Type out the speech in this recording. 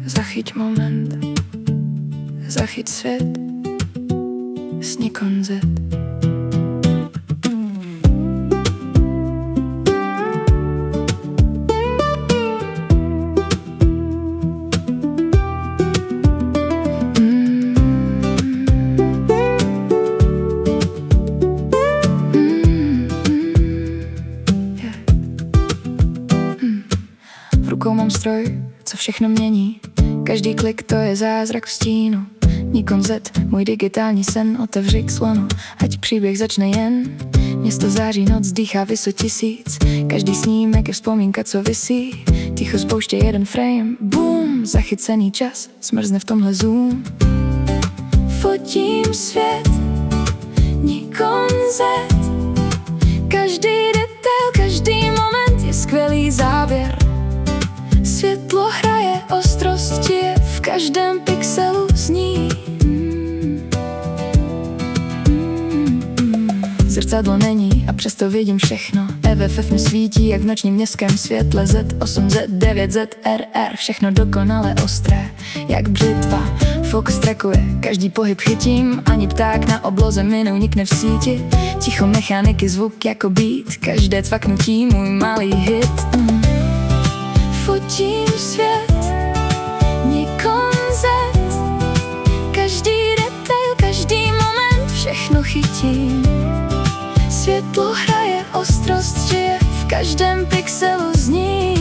Zachyť moment, zachyť svět s Nikon Z. V rukou mám stroj, co všechno mění. Každý klik to je zázrak v stínu. Nikon Z, můj digitální sen, otevři k slonu, ať příběh začne jen. Město září, noc dýchá vysotisíc. Každý snímek je vzpomínka, co visí. Ticho spouště jeden frame, boom, zachycený čas, smrzne v tomhle zoom. Fotím svět, Nikon Z. Každý detail, každý moment je skvělý záběr. Světlo hraje, ostrost je v každém pixelu zní. Zrcadlo není a přesto vidím všechno. EVF mě svítí jak v nočním městském světle. Z8, Z9, ZRR, všechno dokonale ostré, jak břitva. Fokus trackuje, každý pohyb chytím. Ani pták na obloze mi neunikne v síti. Ticho mechaniky, zvuk jako beat. Každé cvaknutí můj malý hit. Fotím svět, Nikon Z. Každý detail, každý moment, všechno chytím. Světlo hraje, ostrost žije v každém pixelu zní.